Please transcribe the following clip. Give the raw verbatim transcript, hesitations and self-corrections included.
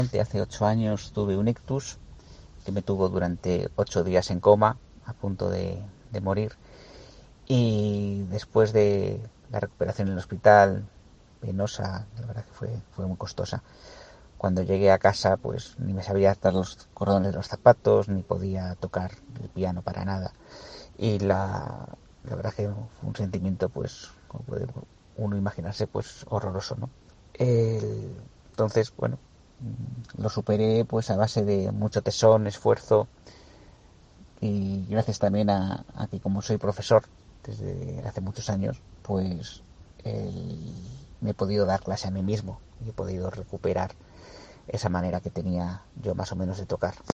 Hace ocho años tuve un ictus que me tuvo durante ocho días en coma, a punto de, de morir. Y después de la recuperación en el hospital, penosa, la verdad que fue, fue muy costosa. Cuando llegué a casa, pues ni me sabía atar los cordones de los zapatos, ni podía tocar el piano para nada. Y la, la verdad que fue un sentimiento, pues, como puede uno imaginarse, pues horroroso, ¿no? El- entonces, bueno, lo superé pues a base de mucho tesón, esfuerzo y gracias también a, a que como soy profesor desde hace muchos años, pues el- me he podido dar clase a mí mismo y he podido recuperar esa manera que tenía yo más o menos de tocar.